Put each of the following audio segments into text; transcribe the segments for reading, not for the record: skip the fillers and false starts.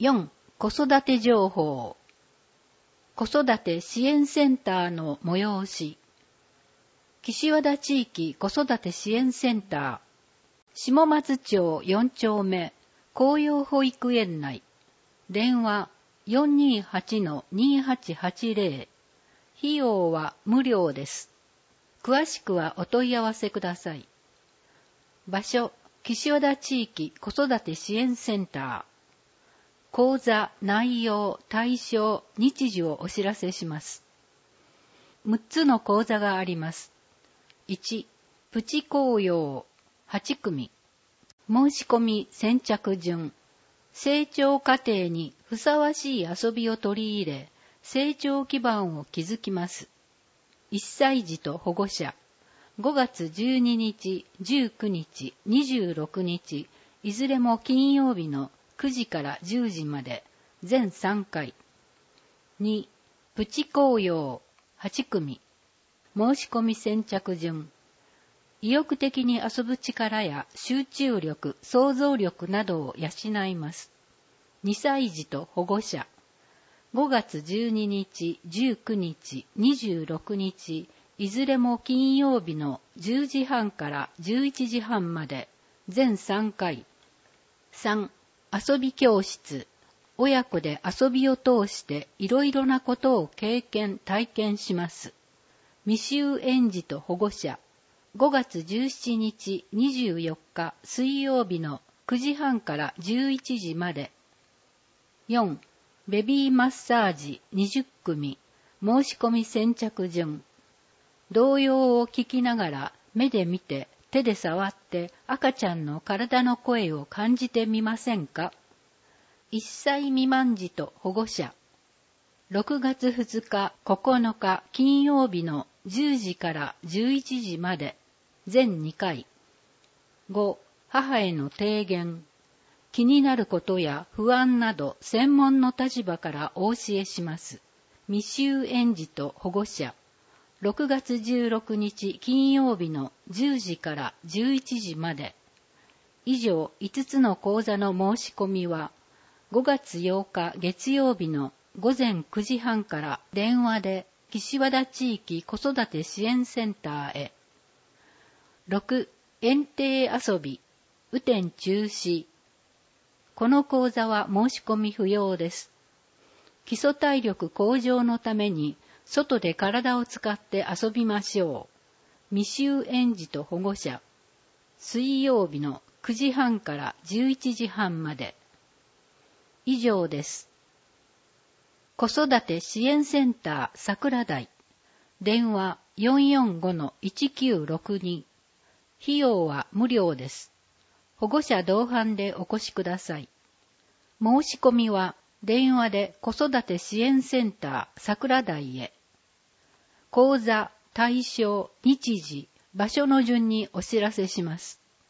4. 子育て情報。子育て支援センターの催し。岸和田地域子育て支援センター。下松町4丁目、紅葉保育園内。電話 428-2880。費用は無料です。詳しくはお問い合わせください。場所、岸和田地域子育て支援センター。講座、内容、対象、日時をお知らせします。6つの講座があります。1、プチ紅葉、8組。申し込み先着順。成長過程にふさわしい遊びを取り入れ、成長基盤を築きます。1歳児と保護者。5月12日、19日、26日、いずれも金曜日の9時から10時まで、全3回。2、プチ紅葉、8組。申し込み先着順。意欲的に遊ぶ力や集中力、想像力などを養います。2歳児と保護者。5月12日、19日、26日、いずれも金曜日の10時半から11時半まで、全3回。3、遊び教室。親子で遊びを通していろいろなことを経験・体験します。未就園児と保護者。5月17日、24日、水曜日の9時半から11時まで。4、ベビーマッサージ20組。申し込み先着順。童謡を聞きながら目で見て手で触って赤ちゃんの体の声を感じてみませんか？ 1 歳未満児と保護者。6月2日、9日金曜日の10時から11時まで、全2回。5、母への提言。気になることや不安など専門の立場からお教えします。未就園児と保護者。6月16日金曜日の10時から11時まで。以上5つの講座の申し込みは、5月8日月曜日の午前9時半から電話で岸和田地域子育て支援センターへ。6、園庭遊び、雨天中止。この講座は申し込み不要です。基礎体力向上のために外で体を使って遊びましょう。未就園児と保護者。水曜日の9時半から11時半まで。以上です。子育て支援センター桜台。電話 445-1962。費用は無料です。保護者同伴でお越しください。申し込みは電話で子育て支援センター桜台へ。講座、対象、日時、場所の順にお知らせします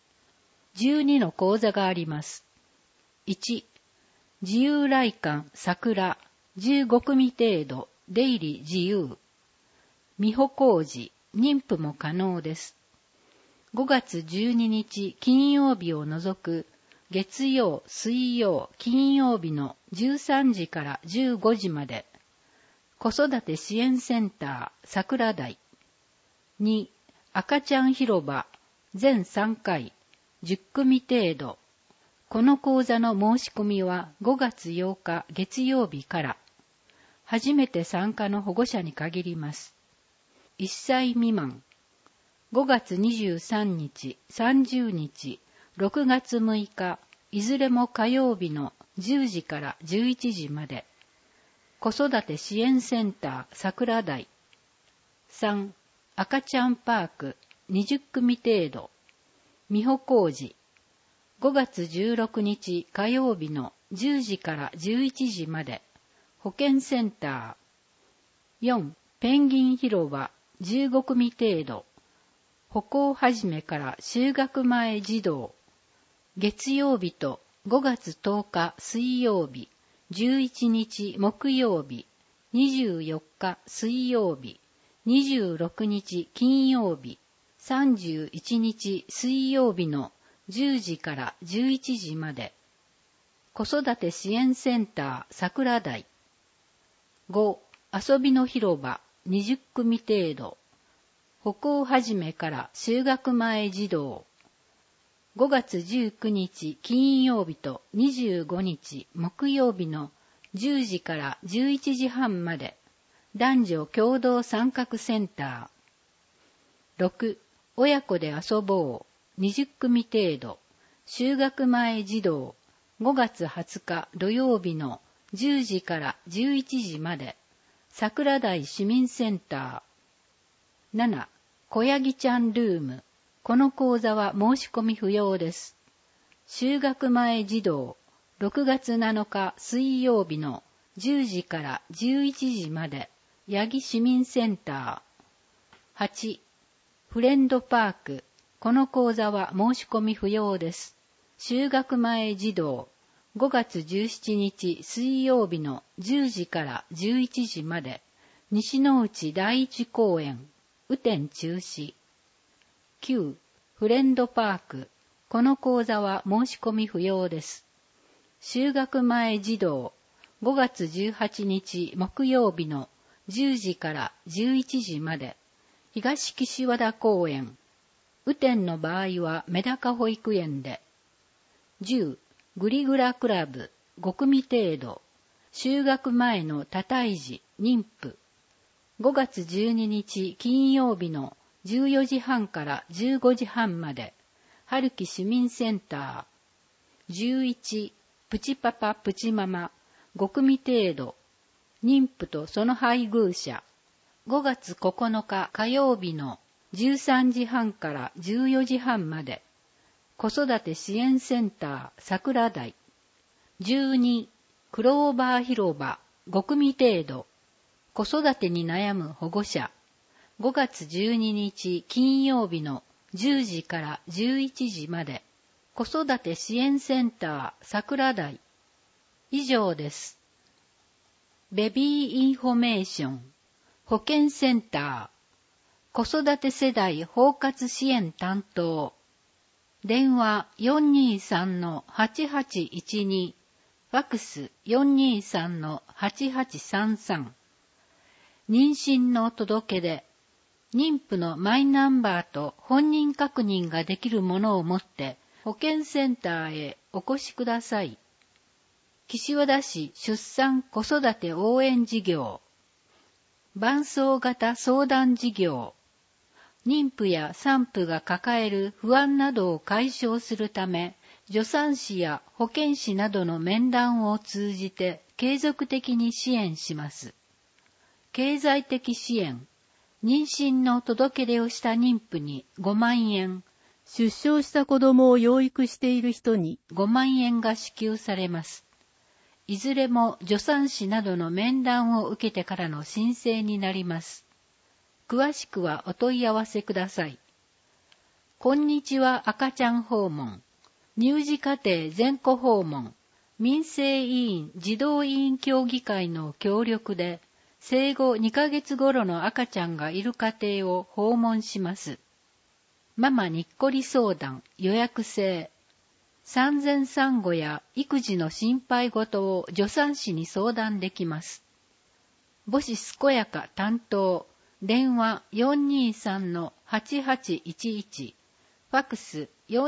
。12の講座があります。1、自由来館桜15組程度、出入り自由。未歩行時、妊婦も可能です。5月12日金曜日を除く月曜、水曜、金曜日の13時から15時まで。子育て支援センター桜台。2、赤ちゃん広場全3回、10組程度。この講座の申し込みは5月8日月曜日から。初めて参加の保護者に限ります。1歳未満。5月23日、30日、6月6日、いずれも火曜日の10時から11時まで。子育て支援センター桜台。3、赤ちゃんパーク20組程度。未歩行時。5月16日火曜日の10時から11時まで。保健センター。4、ペンギン広場15組程度。歩行始めから就学前児童。月曜日と5月10日水曜日、11日木曜日、24日水曜日、26日金曜日、31日水曜日の10時から11時まで。 子育て支援センター桜台。5、遊びの広場20組程度。歩行始めから就学前児童。5月19日金曜日と25日木曜日の10時から11時半まで男女共同参画センター。6、親子で遊ぼう20組程度。就学前児童。5月20日土曜日の10時から11時まで桜台市民センター。7、小ヤギちゃんルーム。この講座は申し込み不要です。就学前児童。6月7日水曜日の10時から11時まで八木市民センター。8、フレンドパーク。この講座は申し込み不要です。就学前児童。5月17日水曜日の10時から11時まで西の内第一公園。雨天中止。9、フレンドパーク。この講座は申し込み不要です。就学前児童。5月18日木曜日の10時から11時まで東岸和田公園。雨天の場合はメダカ保育園で。10、グリグラクラブ5組程度。就学前の多胎児、妊婦。5月12日金曜日の14時半から15時半まで春木市民センター。11、プチパパプチママ5組程度。妊婦とその配偶者。5月9日火曜日の13時半から14時半まで子育て支援センター桜台。12、クローバー広場5組程度。子育てに悩む保護者。5月12日金曜日の10時から11時まで子育て支援センター桜台。以上です。ベビーインフォメーション保健センター子育て世代包括支援担当。電話 423-8812 ファクス 423-8833。妊娠の届け出。妊婦のマイナンバーと本人確認ができるものを持って保健センターへお越しください。岸和田市出産子育て応援事業。伴走型相談事業。妊婦や産婦が抱える不安などを解消するため、助産師や保健師などの面談を通じて継続的に支援します。経済的支援。妊娠の届け出をした妊婦に5万円、出生した子供を養育している人に5万円が支給されます。いずれも助産師などの面談を受けてからの申請になります。詳しくはお問い合わせください。こんにちは赤ちゃん訪問、乳児家庭全戸訪問、民生委員児童委員協議会の協力で、生後2ヶ月頃の赤ちゃんがいる家庭を訪問します。ママにっこり相談予約制。産前産後や育児の心配事を助産師に相談できます。母子健やか担当。電話 423-8811。ファクス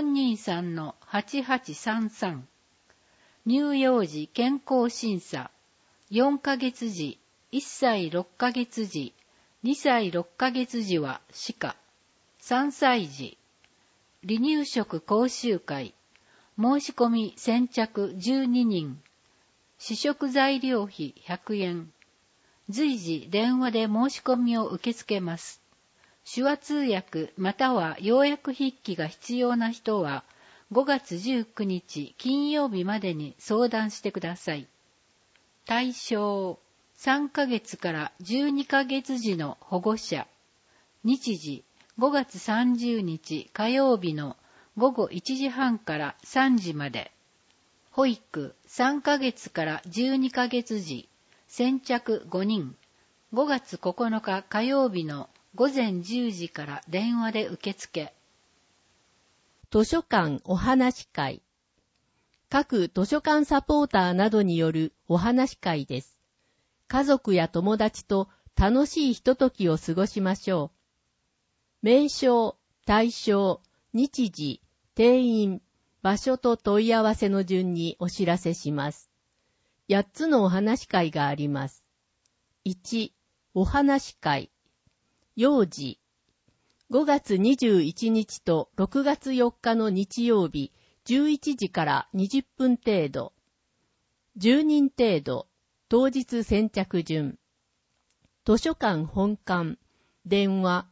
423-8833。乳幼児健康審査。4ヶ月時。1歳6ヶ月時、2歳6ヶ月時は歯科、3歳児、離乳食講習会、申し込み先着12人、試食材料費100円、随時電話で申し込みを受け付けます。手話通訳または要約筆記が必要な人は5月19日金曜日までに相談してください。対象3ヶ月から12ヶ月時の保護者。日時5月30日火曜日の午後1時半から3時まで。保育3ヶ月から12ヶ月時。先着5人。5月9日火曜日の午前10時から電話で受付。図書館お話会。 各図書館サポーターなどによるお話会です。家族や友達と楽しいひとときを過ごしましょう。名称、対象、日時、定員、場所と問い合わせの順にお知らせします。8つのお話会があります。1、お話会。幼児。5月21日と6月4日の日曜日、11時から20分程度。10人程度。当日先着順。図書館本館。電話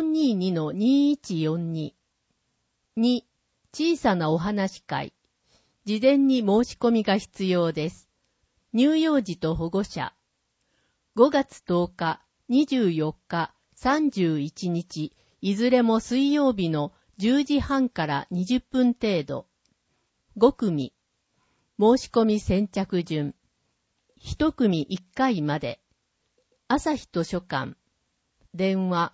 422-2142。2、小さなお話会。事前に申し込みが必要です。乳幼児と保護者。5月10日、24日、31日、いずれも水曜日の10時半から20分程度。5組。申し込み先着順。1組1回まで。朝日図書館。電話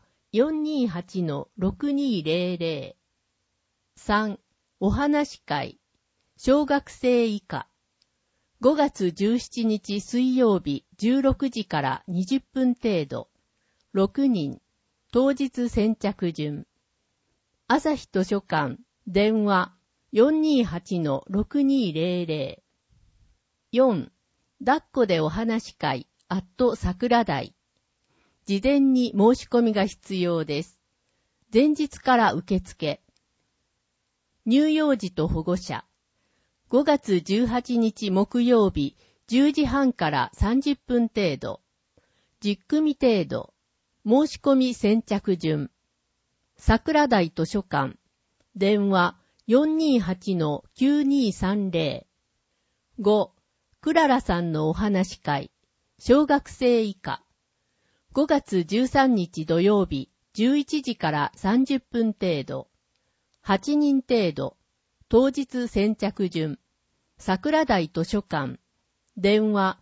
428-6200。3、お話会。小学生以下。5月17日水曜日16時から20分程度。6人。当日先着順。朝日図書館。電話 428-6200。4、抱っこでお話会。桜台。事前に申し込みが必要です。前日から受付。乳幼児と保護者。5月18日木曜日10時半から30分程度。10組程度。申し込み先着順。桜台図書館。電話 428-9230。5、クララさんのお話会。小学生以下。5月13日土曜日11時から30分程度。8人程度。当日先着順。桜台図書館。電話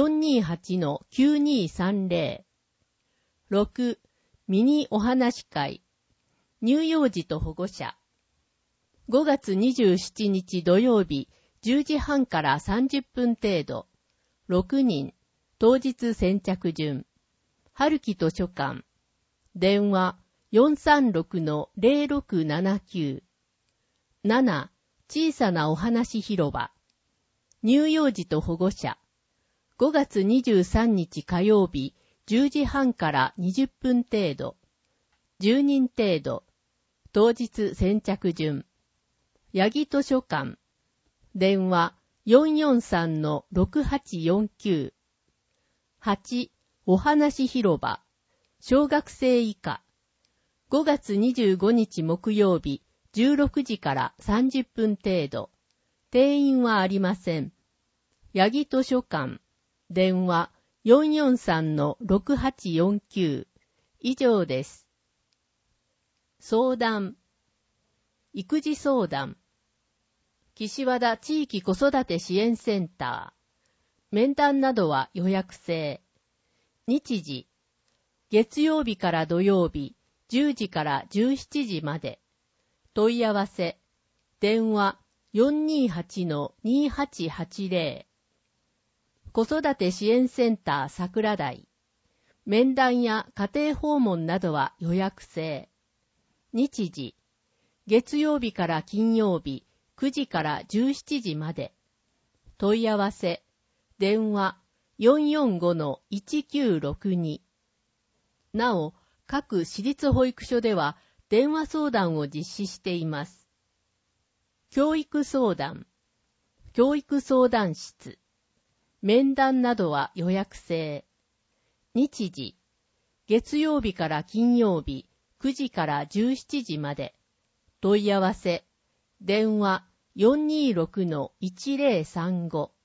428-9230。6、ミニお話会。乳幼児と保護者。5月27日土曜日10時半から30分程度。6人。当日先着順。春木図書館。電話 436-0679。7、小さなお話広場。乳幼児と保護者。5月23日火曜日10時半から20分程度。10人程度。当日先着順。八木図書館。電話 443-6849。8、お話広場。小学生以下。5月25日木曜日16時から30分程度。定員はありません。八木図書館。電話 443-6849。以上です。相談。育児相談。岸和田地域子育て支援センター。面談などは予約制。日時。月曜日から土曜日、10時から17時まで。問い合わせ。電話 428-2880。子育て支援センター桜台。面談や家庭訪問などは予約制。日時。月曜日から金曜日、9時から17時まで。問い合わせ。電話 445-1962。なお、各私立保育所では電話相談を実施しています。教育相談。教育相談室。面談などは予約制。日時。月曜日から金曜日、9時から17時まで。問い合わせ。電話 426-1035。